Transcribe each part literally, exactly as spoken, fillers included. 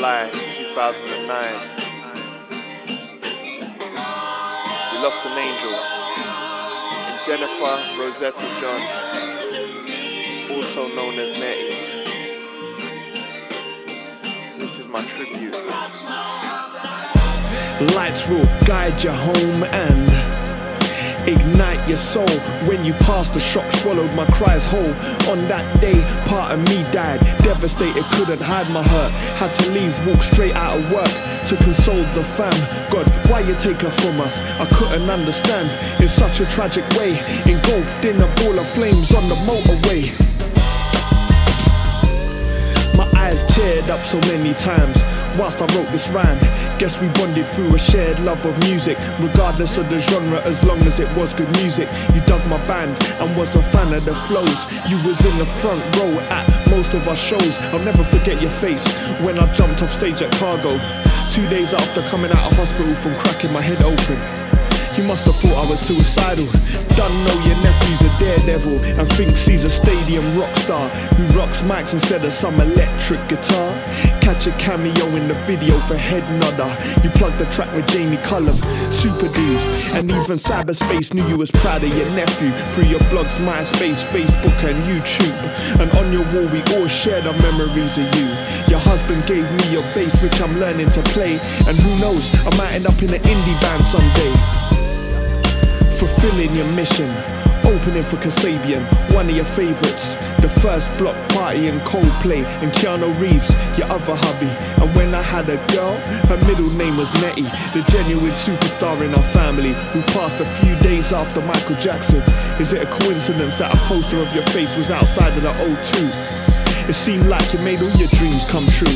July two thousand nine. We lost an angel in Jennifer Rosetta John, also known as Nettie. This is my tribute. Lights will guide you home and ignite your soul. When you passed, the shock swallowed my cries whole. On that day, part of me died, devastated, couldn't hide my hurt. Had to leave, walk straight out of work to console the fam. God, why you take her from us? I couldn't understand. In such a tragic way, engulfed in a ball of flames on the motorway. My eyes teared up so many times whilst I wrote this rhyme. Guess we bonded through a shared love of music, regardless of the genre, as long as it was good music. You dug my band and was a fan of the flows. You was in the front row at most of our shows. I'll never forget your face when I jumped off stage at Cargo, two days after coming out of hospital from cracking my head open. You must have thought I was suicidal. Don't know your nephew's a daredevil and thinks he's a stadium rock star who rocks mics instead of some electric guitar. Catch a cameo in the video for Head Nodder. You plugged the track with Jamie Cullum, Super Dude, and even Cyberspace knew you was proud of your nephew through your blogs, MySpace, Facebook and YouTube. And on your wall we all shared our memories of you. Your husband gave me your bass, which I'm learning to play, and who knows, I might end up in an indie band someday. Fulfilling your mission, opening for Kasabian, one of your favourites. The first block party in Coldplay, and Keanu Reeves, your other hubby. And when I had a girl, her middle name was Nettie, the genuine superstar in our family, who passed a few days after Michael Jackson. Is it a coincidence that a poster of your face was outside of the O two? It seemed like you made all your dreams come true.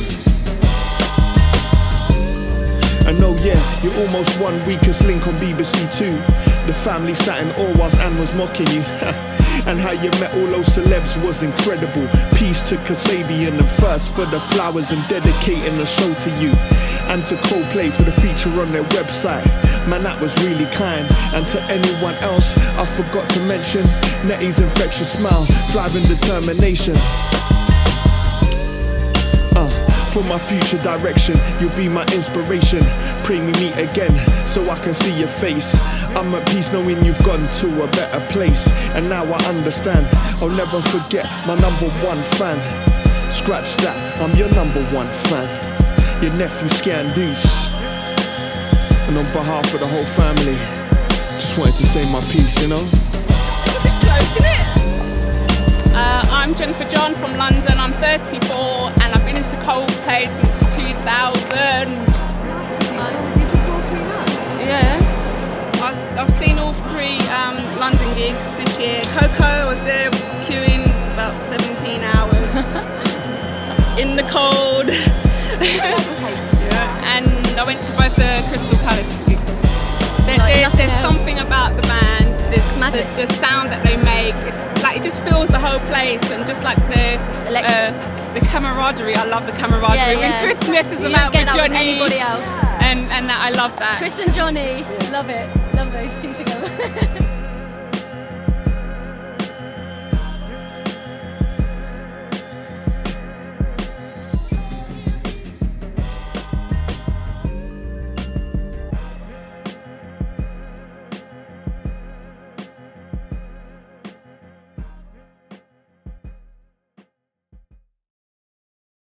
And oh yeah, you're almost one weakest link on B B C Two. The family sat in awe whilst Anne was mocking you. And how you met all those celebs was incredible. Peace to Kasabian and First for the flowers and dedicating the show to you. And to Coldplay for the feature on their website. Man, that was really kind. And to anyone else I forgot to mention, Nettie's infectious smile, driving determination. Uh, for my future direction, you'll be my inspiration. Pray we meet again so I can see your face. I'm at peace knowing you've gone to a better place. And now I understand, I'll never forget my number one fan. Scratch that, I'm your number one fan. Your nephew Scandoose. And on behalf of the whole family, just wanted to say my piece, you know? It's a bit close, isn't it? Uh, I'm Jennifer John from London. I'm thirty-four and I've been into Coldplay since two thousand. Yes. I was, I've seen all three um, London gigs this year. Coco, I was there queuing about seventeen hours in the cold. Yeah. And I went to both the Crystal Palace gigs. There, there, there's else. something about the band, there's the, the sound that they make, it, like it just fills the whole place, and just like the uh, the camaraderie. I love the camaraderie. Yeah, when yeah. Chris messes you them out get with that Johnny, with anybody else. and and that I love that. Chris and Johnny, love it, love those two together.